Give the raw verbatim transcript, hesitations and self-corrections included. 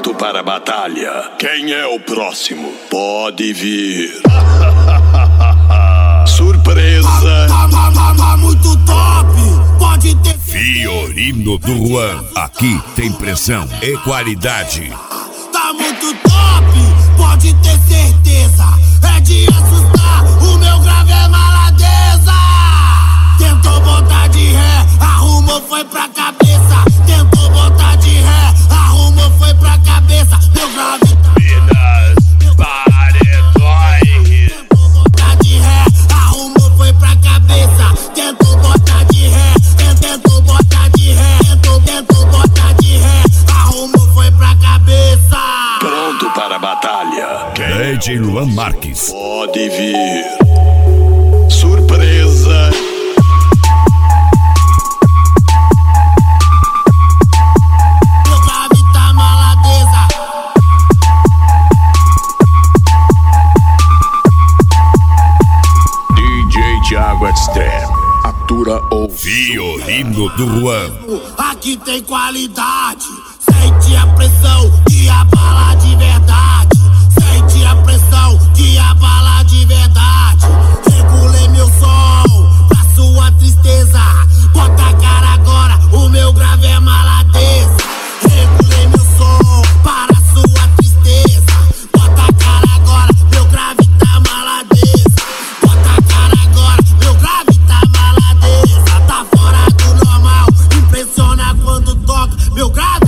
Pronto para a batalha. Quem é o próximo? Pode vir. Surpresa. Tá, tá, tá, tá muito top. Pode ter. Fiorino do Juan. Aqui tem pressão e qualidade. Tá muito top. Pode ter certeza. É de assustar. O meu grave é maladeza. Tentou botar de ré, arrumou, foi pra cabeça. Tentou botar de ré, arrumou, foi pra cabeça. Meu grave tá. Minas, paredões. Tentou botar de ré, arrumou, foi pra cabeça. Tentou botar de ré, tentou botar de ré. Tentou, tentou botar de ré, arrumou, foi pra cabeça. Pronto para a batalha. D J Luan Marques. Pode vir. Surpresa. Meu grave tá maladeza. D J Thiago Extreme. Atura ou Fiorino do Juan. Aqui tem qualidade. Sente a pressão que abala de verdade. Sente a pressão que abala de verdade. Regulei meu som pra sua tristeza. Bota a cara agora, o meu grave é maladeza. Regulei meu som para sua tristeza. Bota a cara agora, meu grave tá maladeza. Bota a cara agora, meu grave tá maladeza. Tá fora do normal, impressiona quando toca. Meu grave